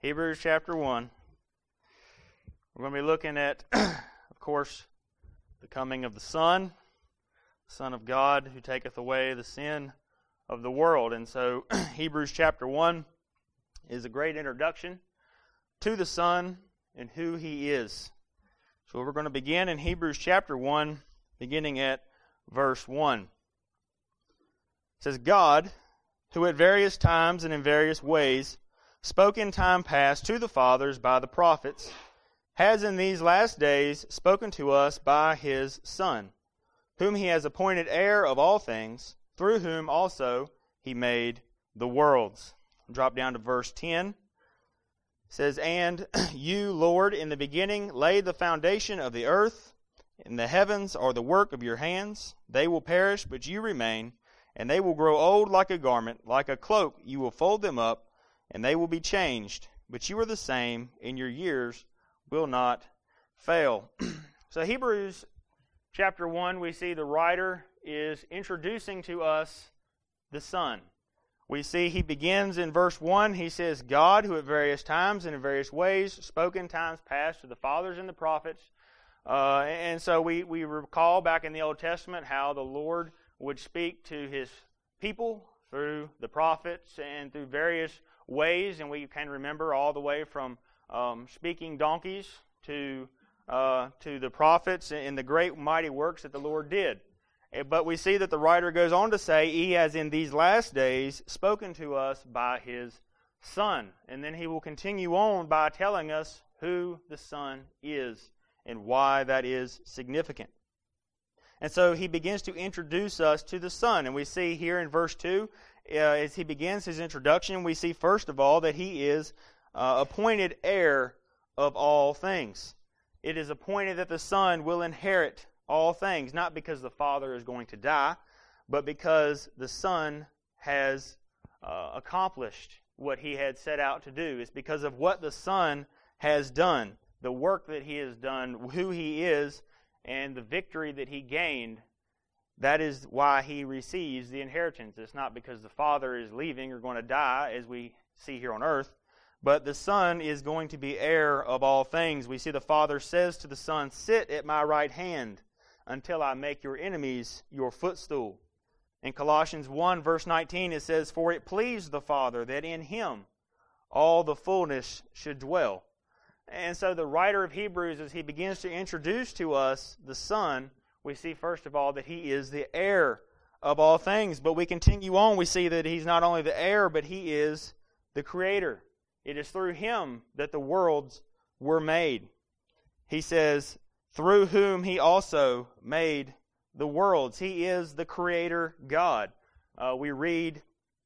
Hebrews chapter 1. We're going to be looking at, of course, the coming of the Son of God, who taketh away the sin of the world. And so Hebrews chapter 1 is a great introduction to the Son and who He is. So we're going to begin in Hebrews chapter 1, beginning at verse 1. It says, God, who at various times and in various ways spoke in time past to the fathers by the prophets, has in these last days spoken to us by His Son, whom He has appointed heir of all things, through whom also He made the worlds. Drop down to verse 10. It says, And you, Lord, in the beginning laid the foundation of the earth, and the heavens are the work of your hands. They will perish, but you remain, and they will grow old like a garment, like a cloak you will fold them up, and they will be changed. But you are the same, and your years will not fail. So Hebrews chapter 1, we see the writer is introducing to us the Son. We see he begins in verse 1. He says, God, who at various times and in various ways spoke in times past to the fathers and the prophets. And so we recall back in the Old Testament how the Lord would speak to His people through the prophets and through various ways, and we can remember all the way from speaking donkeys to the prophets and the great mighty works that the Lord did. But we see that the writer goes on to say, He has in these last days spoken to us by His Son. And then he will continue on by telling us who the Son is and why that is significant. And so he begins to introduce us to the Son. And we see here in verse 2, as he begins his introduction, we see first of all that He is appointed heir of all things. It is appointed that the Son will inherit all things, not because the Father is going to die, but because the Son has accomplished what He had set out to do. It's because of what the Son has done, the work that He has done, who He is, and the victory that He gained. That is why He receives the inheritance. It's not because the Father is leaving or going to die, as we see here on earth, but the Son is going to be heir of all things. We see the Father says to the Son, Sit at my right hand until I make your enemies your footstool. In Colossians 1 verse 19 it says, For it pleased the Father that in Him all the fullness should dwell. And so the writer of Hebrews, as he begins to introduce to us the Son, we see first of all that He is the heir of all things. But we continue on, we see that He's not only the heir, but He is the Creator. It is through Him that the worlds were made. He says, through whom He also made the worlds. He is the Creator God. We read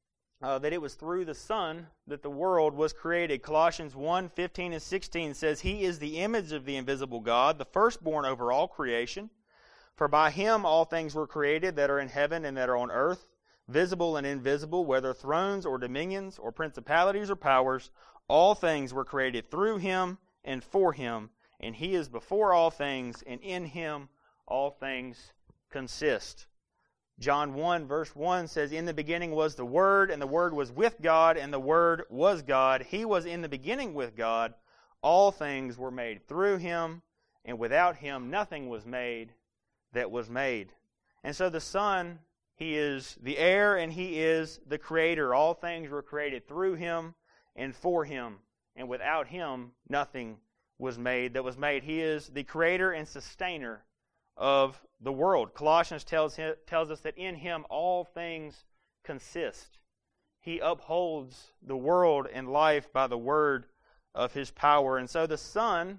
that it was through the Son that the world was created. Colossians 1, 15 and 16 says, He is the image of the invisible God, the firstborn over all creation. For by Him all things were created that are in heaven and that are on earth, visible and invisible, whether thrones or dominions or principalities or powers, all things were created through Him and for Him, and He is before all things, and in Him all things consist. John 1 verse 1 says, In the beginning was the Word, and the Word was with God, and the Word was God. He was in the beginning with God. All things were made through Him, and without Him nothing was made that was made. And so the Son, He is the heir and He is the Creator. All things were created through Him and for Him, and without Him nothing was made that was made. He is the Creator and sustainer of the world. Colossians tells us that in Him all things consist. He upholds the world and life by the word of His power. And so the Son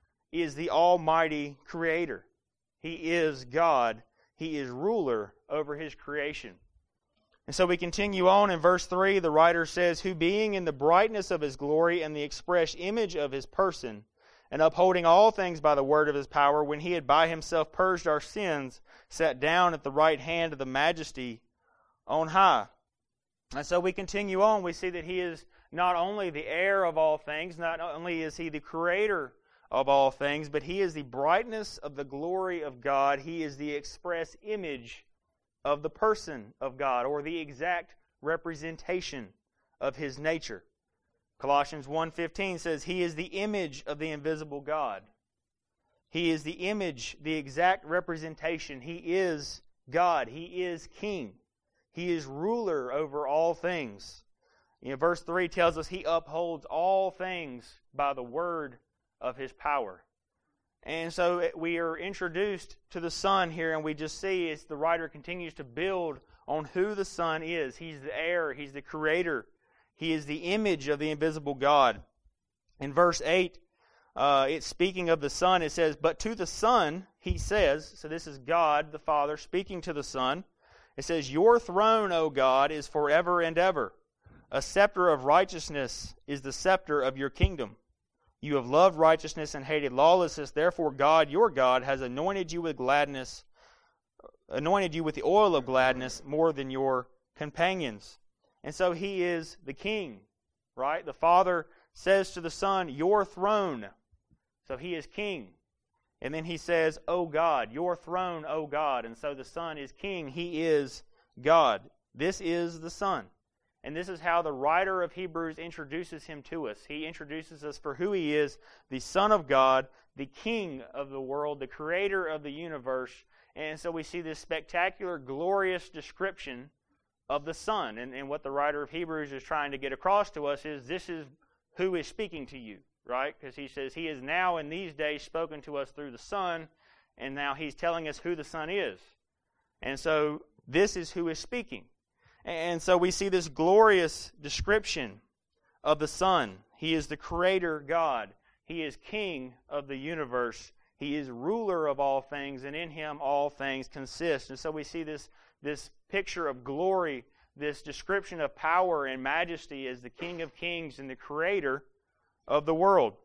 is the Almighty Creator. He is God. He is ruler over His creation. And so we continue on in verse 3. The writer says, Who being in the brightness of His glory and the express image of His person, and upholding all things by the word of His power, when He had by Himself purged our sins, sat down at the right hand of the Majesty on high. And so we continue on. We see that He is not only the heir of all things, not only is He the Creator of all things, but He is the brightness of the glory of God. He is the express image of the person of God, or the exact representation of His nature. Colossians 1:15 says, He is the image of the invisible God. He is the image, the exact representation. He is God. He is King. He is ruler over all things. Verse 3 tells us He upholds all things by the word of His power. And so we are introduced to the Son here, and we just see as the writer continues to build on who the Son is. He's the heir. He's the creator. He is the image of the invisible God. In verse 8, it's speaking of the Son. It says, But to the Son, He says, so this is God the Father speaking to the Son. It says, Your throne, O God, is forever and ever. A scepter of righteousness is the scepter of your kingdom. You have loved righteousness and hated lawlessness. Therefore God, your God, has anointed you with gladness, anointed you with the oil of gladness more than your companions. And so He is the King, right? The Father says to the Son, Your throne. So He is King. And then He says, O God, your throne, O God. And so the Son is King. He is God. This is the Son. And this is how the writer of Hebrews introduces Him to us. He introduces us for who He is, the Son of God, the King of the world, the Creator of the universe. And so we see this spectacular, glorious description of the Son. And what the writer of Hebrews is trying to get across to us is this is who is speaking to you, right? Because he says He is now in these days spoken to us through the Son, and now He's telling us who the Son is. And so this is who is speaking. And so we see this glorious description of the Son. He is the Creator God. He is King of the universe. He is ruler of all things, and in Him all things consist. And so we see this picture of glory, this description of power and majesty as the King of kings and the Creator of the world.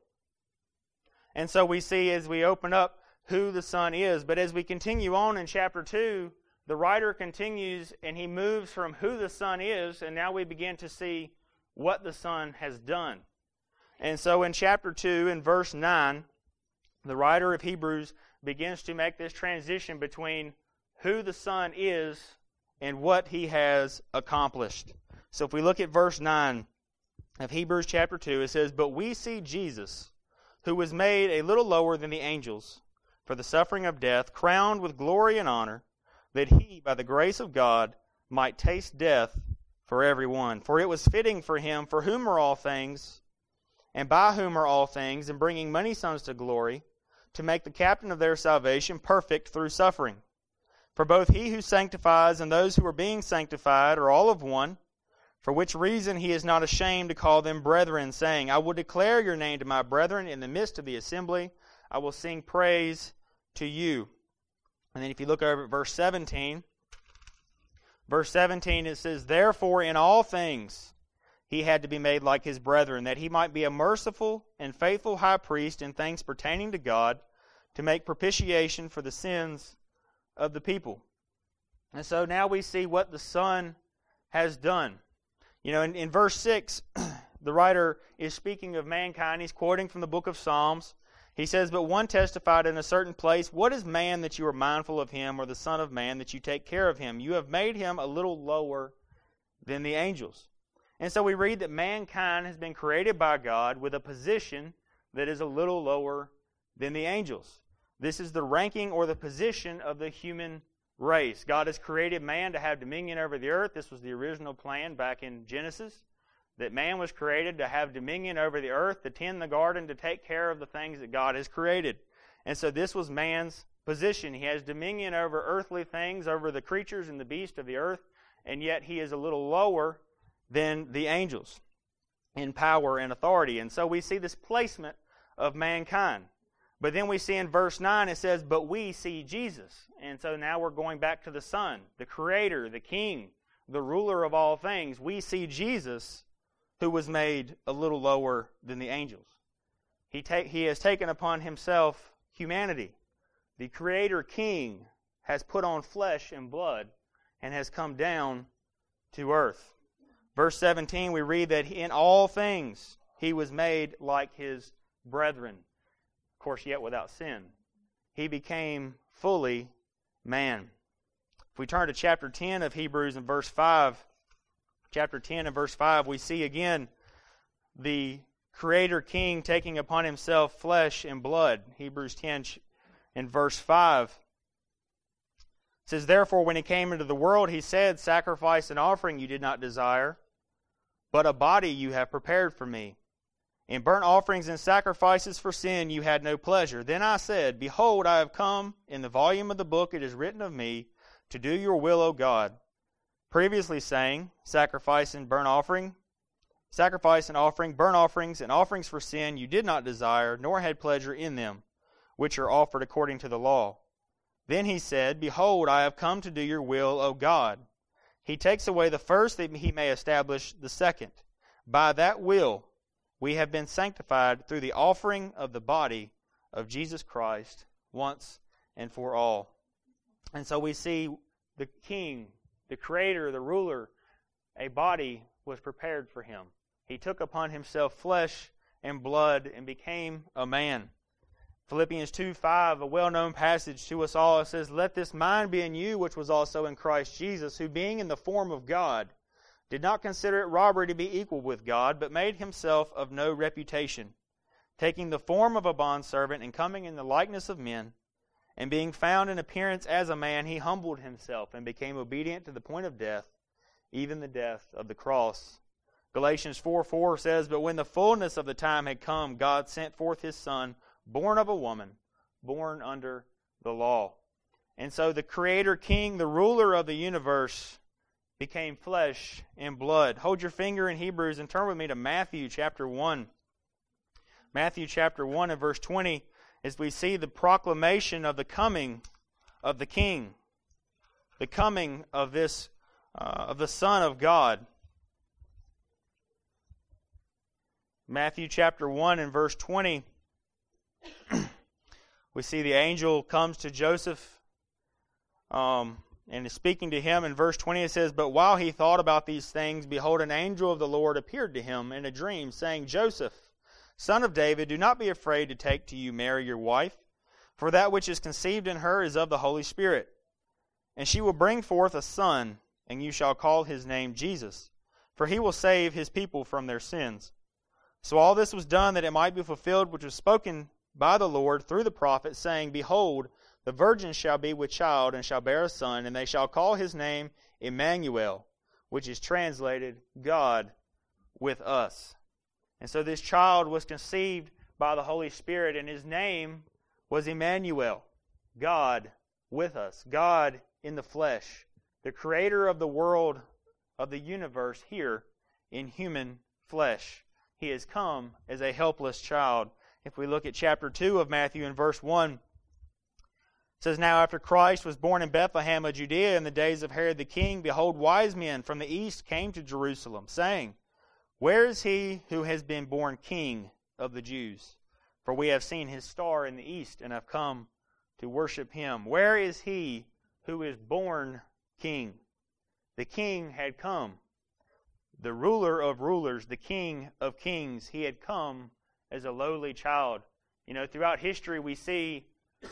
And so we see as we open up who the Son is. But as we continue on in chapter 2, the writer continues and he moves from who the Son is, and now we begin to see what the Son has done. And so in chapter 2, in verse 9, the writer of Hebrews begins to make this transition between who the Son is and what He has accomplished. So if we look at verse 9 of Hebrews chapter 2, it says, But we see Jesus, who was made a little lower than the angels, for the suffering of death, crowned with glory and honor, that He, by the grace of God, might taste death for everyone. For it was fitting for Him, for whom are all things, and by whom are all things, and bringing many sons to glory, to make the captain of their salvation perfect through suffering. For both He who sanctifies and those who are being sanctified are all of one, for which reason He is not ashamed to call them brethren, saying, I will declare your name to my brethren in the midst of the assembly. I will sing praise to you. And then if you look over at verse 17 it says, Therefore in all things He had to be made like His brethren, that He might be a merciful and faithful high priest in things pertaining to God, to make propitiation for the sins of the people. And so now we see what the Son has done. In verse 6, the writer is speaking of mankind. He's quoting from the book of Psalms. He says, But one testified in a certain place, What is man that you are mindful of him, or the son of man that you take care of him? You have made him a little lower than the angels. And so we read that mankind has been created by God with a position that is a little lower than the angels. This is the ranking or the position of the human race. God has created man to have dominion over the earth. This was the original plan back in Genesis, that man was created to have dominion over the earth, to tend the garden, to take care of the things that God has created. And so this was man's position. He has dominion over earthly things, over the creatures and the beasts of the earth, and yet he is a little lower than the angels in power and authority. And so we see this placement of mankind. But then we see in verse 9 it says, But we see Jesus. And so now we're going back to the Son, the Creator, the King, the ruler of all things. We see Jesus, who was made a little lower than the angels. He has taken upon Himself humanity. The Creator King has put on flesh and blood and has come down to earth. Verse 17, we read that in all things He was made like His brethren. Of course, yet without sin. He became fully man. If we turn to chapter 10 of Hebrews and verse 5, chapter 10 and verse 5, we see again the Creator King taking upon himself flesh and blood. Hebrews 10 in verse 5. It says, "Therefore, when he came into the world, he said, Sacrifice and offering you did not desire, but a body you have prepared for me. In burnt offerings and sacrifices for sin you had no pleasure. Then I said, Behold, I have come. In the volume of the book it is written of me, to do your will, O God. Previously saying, Sacrifice and offering, burnt offerings, and offerings for sin you did not desire, nor had pleasure in them, which are offered according to the law. Then he said, Behold, I have come to do your will, O God. He takes away the first that he may establish the second. By that will we have been sanctified through the offering of the body of Jesus Christ once and for all." And so we see the King, the Creator, the ruler, a body was prepared for him. He took upon himself flesh and blood and became a man. Philippians 2:5, a well-known passage to us all, it says, "Let this mind be in you, which was also in Christ Jesus, who being in the form of God, did not consider it robbery to be equal with God, but made himself of no reputation, taking the form of a bondservant and coming in the likeness of men, and being found in appearance as a man, he humbled himself and became obedient to the point of death, even the death of the cross." Galatians 4:4 says, "But when the fullness of the time had come, God sent forth his Son, born of a woman, born under the law." And so the Creator King, the ruler of the universe, became flesh and blood. Hold your finger in Hebrews and turn with me to Matthew chapter 1. Matthew chapter 1 and verse 20, as we see the proclamation of the coming of the King, the coming of this of the Son of God. Matthew chapter 1 and verse 20, we see the angel comes to Joseph and is speaking to him. In verse 20 it says, "But while he thought about these things, behold, an angel of the Lord appeared to him in a dream, saying, Joseph, son of David, do not be afraid to take to you Mary your wife, for that which is conceived in her is of the Holy Spirit. And she will bring forth a son, and you shall call his name Jesus, for he will save his people from their sins. So all this was done that it might be fulfilled which was spoken by the Lord through the prophet, saying, Behold, the virgin shall be with child, and shall bear a son, and they shall call his name Emmanuel, which is translated God with us." And so this child was conceived by the Holy Spirit, and his name was Emmanuel, God with us, God in the flesh, the Creator of the world, of the universe here in human flesh. He has come as a helpless child. If we look at chapter 2 of Matthew in verse 1, it says, "Now after Christ was born in Bethlehem of Judea in the days of Herod the king, behold, wise men from the east came to Jerusalem, saying, Where is he who has been born King of the Jews? For we have seen his star in the east and have come to worship him." Where is he who is born King? The King had come. The ruler of rulers, the King of kings, he had come as a lowly child. You know, throughout history we see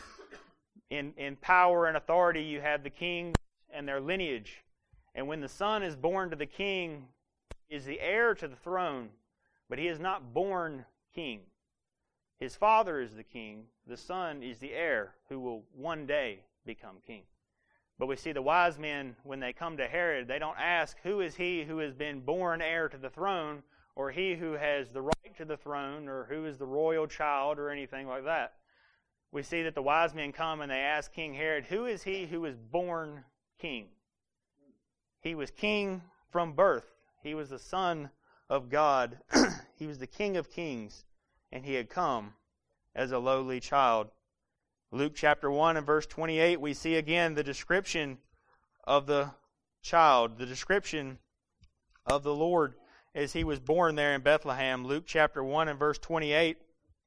in power and authority you have the king and their lineage. And when the son is born to the king, he is the heir to the throne, but he is not born king. His father is the king. The son is the heir who will one day become king. But we see the wise men, when they come to Herod, they don't ask, who is he who has been born heir to the throne, or he who has the right to the throne, or who is the royal child, or anything like that. We see that the wise men come and they ask King Herod, who is he who is born king? He was king from birth. He was the Son of God. He was the King of kings, and he had come as a lowly child. Luke chapter 1 and verse 28, we see again the description of the child, the description of the Lord as he was born there in Bethlehem. Luke chapter 1 and verse 28.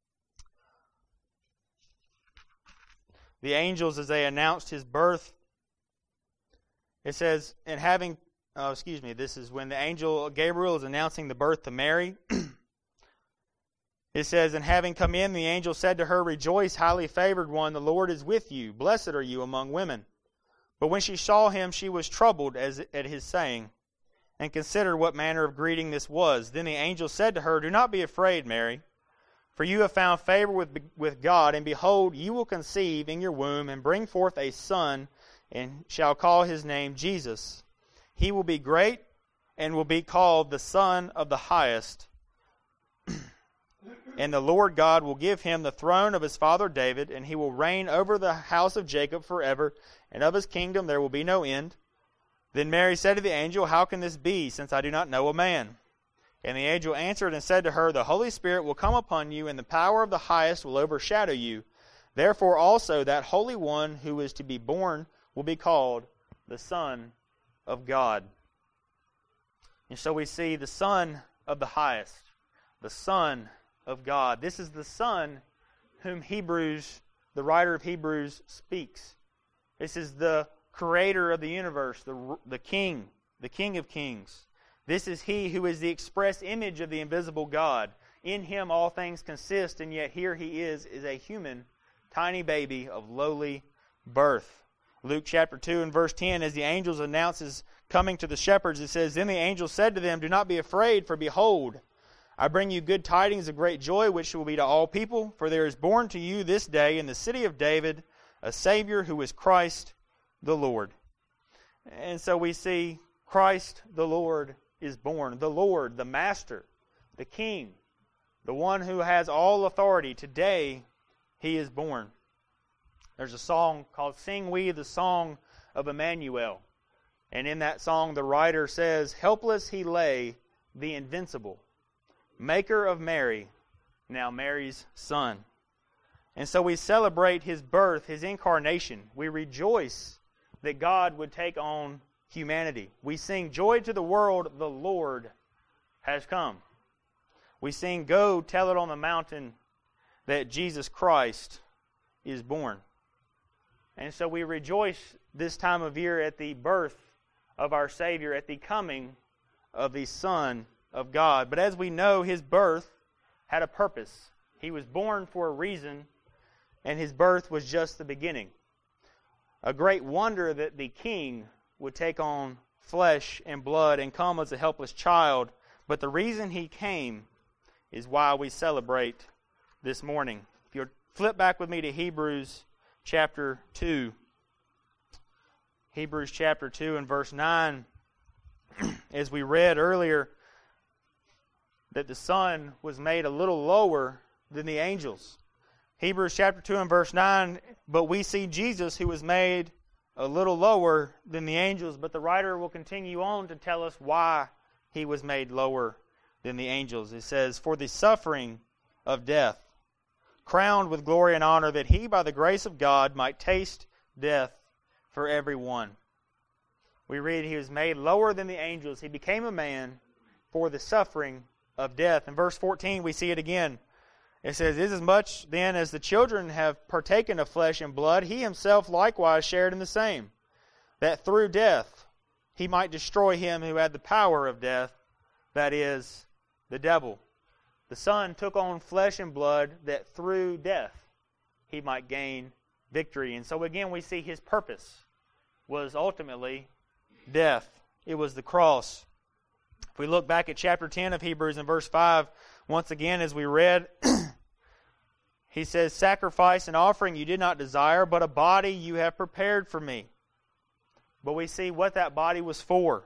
The angels, as they announced his birth, it says, this is when the angel Gabriel is announcing the birth to Mary. It says, "And having come in, the angel said to her, Rejoice, highly favored one, the Lord is with you. Blessed are you among women. But when she saw him, she was troubled at his saying, and considered what manner of greeting this was. Then the angel said to her, "Do not be afraid, Mary, for you have found favor with God, and behold, you will conceive in your womb and bring forth a son, and shall call his name Jesus. He will be great and will be called the Son of the Highest. And the Lord God will give him the throne of his father David, and he will reign over the house of Jacob forever, and of his kingdom there will be no end." Then Mary said to the angel, "How can this be, since I do not know a man?" And the angel answered and said to her, "The Holy Spirit will come upon you, and the power of the Highest will overshadow you. Therefore also that Holy One who is to be born will be called the Son of God." And so we see the Son of the Highest, the Son of God. This is the Son whom the writer of Hebrews speaks. This is the Creator of the universe, the King of Kings. This is He who is the express image of the invisible God. In Him all things consist, and yet here He is a human, tiny baby of lowly birth. Luke chapter 2 and verse 10, as the angels announces coming to the shepherds, it says, "Then the angel said to them, 'Do not be afraid, for behold, I bring you good tidings of great joy, which will be to all people. For there is born to you this day in the city of David a Savior, who is Christ the Lord.'" And so we see Christ the Lord is born. The Lord, the Master, the King, the one who has all authority. Today, He is born. There's a song called "Sing We the Song of Emmanuel." And in that song, the writer says, "Helpless He lay, the invincible, Maker of Mary, now Mary's Son." And so we celebrate His birth, His incarnation. We rejoice that God would take on humanity. We sing, "Joy to the world, the Lord has come." We sing, "Go tell it on the mountain that Jesus Christ is born." And so we rejoice this time of year at the birth of our Savior, at the coming of the Son of God. But as we know, His birth had a purpose. He was born for a reason, and His birth was just the beginning. A great wonder that the King would take on flesh and blood and come as a helpless child. But the reason He came is why we celebrate this morning. If you'll flip back with me to Hebrews chapter 2. Hebrews chapter 2 and verse 9. As we read earlier, that the Son was made a little lower than the angels. Hebrews chapter 2 and verse 9, "But we see Jesus, who was made a little lower than the angels." But the writer will continue on to tell us why He was made lower than the angels. It says, "For the suffering of death, crowned with glory and honor, that He, by the grace of God, might taste death for everyone." We read He was made lower than the angels. He became a man for the suffering of death. In verse 14, we see it again. It says, "Inasmuch then as the children have partaken of flesh and blood, He Himself likewise shared in the same, that through death He might destroy him who had the power of death, that is, the devil." The Son took on flesh and blood that through death He might gain victory. And so again we see His purpose was ultimately death. It was the cross. If we look back at chapter 10 of Hebrews in verse 5, once again as we read, he says, "Sacrifice and offering you did not desire, but a body you have prepared for me." But we see what that body was for.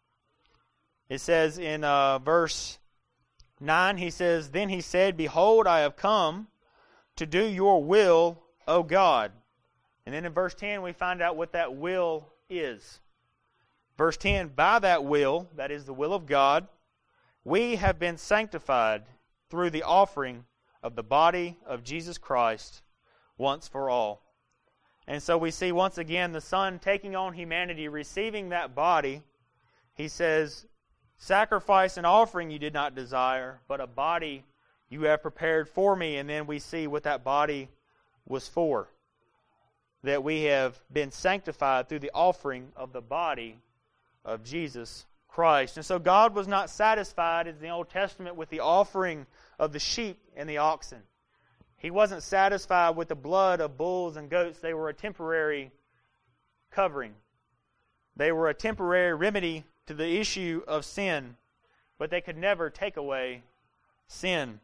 It says in verse 9, he says, "Then He said, Behold, I have come to do your will, O God." And then in verse 10, we find out what that will is. Verse 10, "By that will," that is the will of God, "we have been sanctified through the offering of the body of Jesus Christ once for all." And so we see once again the Son taking on humanity, receiving that body. He says, "Sacrifice and offering you did not desire, but a body you have prepared for me." And then we see what that body was for. That we have been sanctified through the offering of the body of Jesus Christ. And so God was not satisfied, as in the Old Testament, with the offering of the sheep and the oxen. He wasn't satisfied with the blood of bulls and goats. They were a temporary covering. They were a temporary remedy to the issue of sin, but they could never take away sin.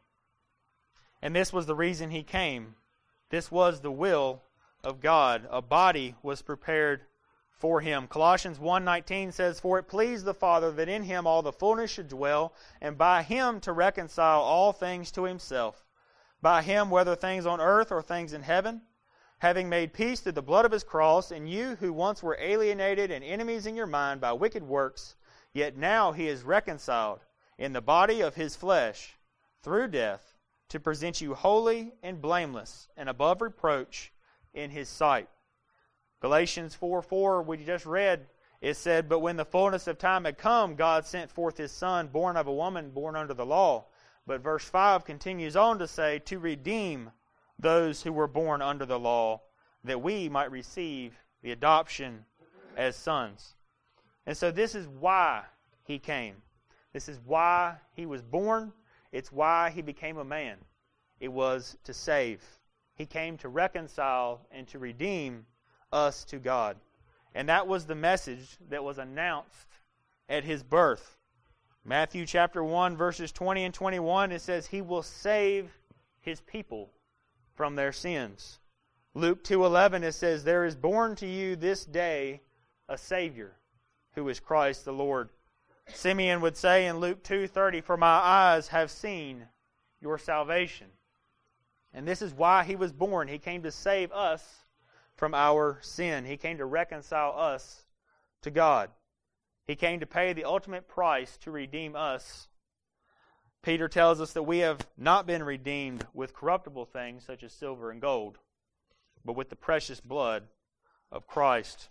And this was the reason he came. This was the will of God. A body was prepared for him. Colossians 1:19 says, "For it pleased the Father that in him all the fullness should dwell, and by him to reconcile all things to himself. By him, whether things on earth or things in heaven, having made peace through the blood of his cross, and you who once were alienated and enemies in your mind by wicked works, yet now he is reconciled in the body of his flesh through death, to present you holy and blameless and above reproach in his sight." Galatians 4:4, we just read, it said, "But when the fullness of time had come, God sent forth his Son, born of a woman, born under the law." But verse 5 continues on to say, "To redeem those who were born under the law, that we might receive the adoption as sons." And so this is why he came. This is why he was born. It's why he became a man. It was to save. He came to reconcile and to redeem us to God. And that was the message that was announced at his birth. Matthew chapter 1, verses 20 and 21, it says, "He will save his people from their sins." Luke 2:11, it says, "There is born to you this day a Savior, who is Christ the Lord." Simeon would say in Luke 2:30, "For my eyes have seen your salvation." And this is why he was born. He came to save us from our sin. He came to reconcile us to God. He came to pay the ultimate price to redeem us. Peter tells us that we have not been redeemed with corruptible things such as silver and gold, but with the precious blood of Christ.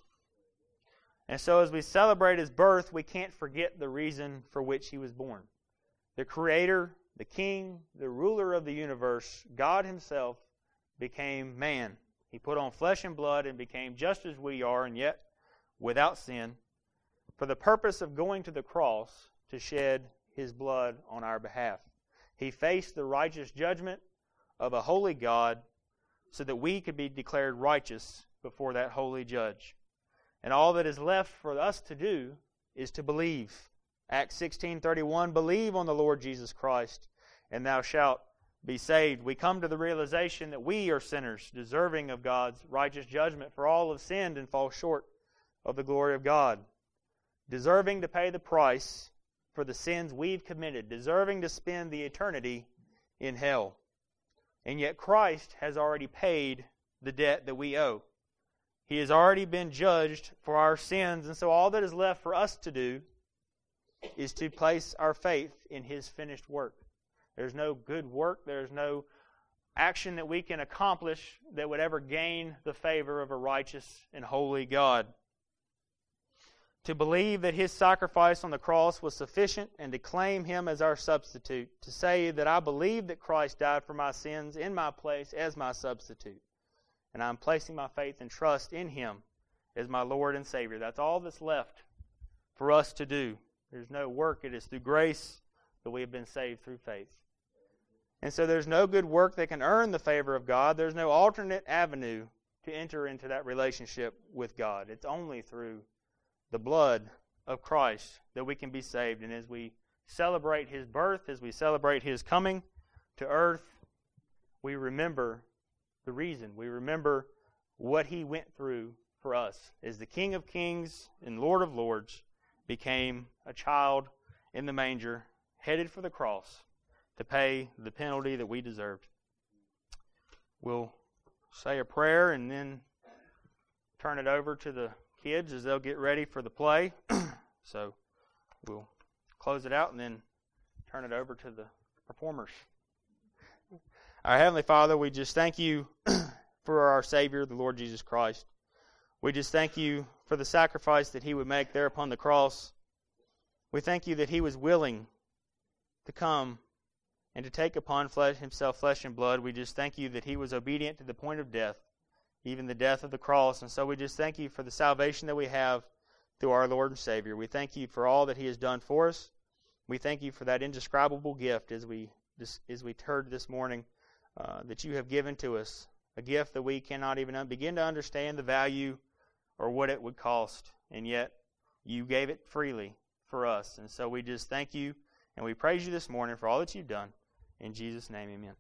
And so as we celebrate his birth, we can't forget the reason for which he was born. The Creator, the King, the ruler of the universe, God himself, became man. He put on flesh and blood and became just as we are, and yet without sin, for the purpose of going to the cross to shed his blood on our behalf. He faced the righteous judgment of a holy God so that we could be declared righteous before that holy judge. And all that is left for us to do is to believe. Acts 16:31, "Believe on the Lord Jesus Christ, and thou shalt be saved." We come to the realization that we are sinners, deserving of God's righteous judgment, for all have sinned and fall short of the glory of God, deserving to pay the price for the sins we've committed, deserving to spend the eternity in hell. And yet Christ has already paid the debt that we owe. He has already been judged for our sins, and so all that is left for us to do is to place our faith in his finished work. There's no good work, there's no action that we can accomplish that would ever gain the favor of a righteous and holy God. To believe that his sacrifice on the cross was sufficient and to claim him as our substitute. To say that I believe that Christ died for my sins in my place as my substitute. And I'm placing my faith and trust in him as my Lord and Savior. That's all that's left for us to do. There's no work. It is through grace that we have been saved through faith. And so there's no good work that can earn the favor of God. There's no alternate avenue to enter into that relationship with God. It's only through the blood of Christ that we can be saved. And as we celebrate his birth, as we celebrate his coming to earth, we remember the reason. We remember what he went through for us. As the King of Kings and Lord of Lords became a child in the manger, headed for the cross to pay the penalty that we deserved. We'll say a prayer and then turn it over to the kids as they'll get ready for the play. So we'll close it out and then turn it over to the performers. Our Heavenly Father, we just thank you for our Savior, the Lord Jesus Christ. We just thank you for the sacrifice that he would make there upon the cross. We thank you that he was willing to come and to take upon himself flesh and blood. We just thank you that he was obedient to the point of death, even the death of the cross. And so we just thank you for the salvation that we have through our Lord and Savior. We thank you for all that he has done for us. We thank you for that indescribable gift as we heard this morning that you have given to us, a gift that we cannot even begin to understand the value or what it would cost. And yet you gave it freely for us. And so we just thank you and we praise you this morning for all that you've done. In Jesus' name, amen.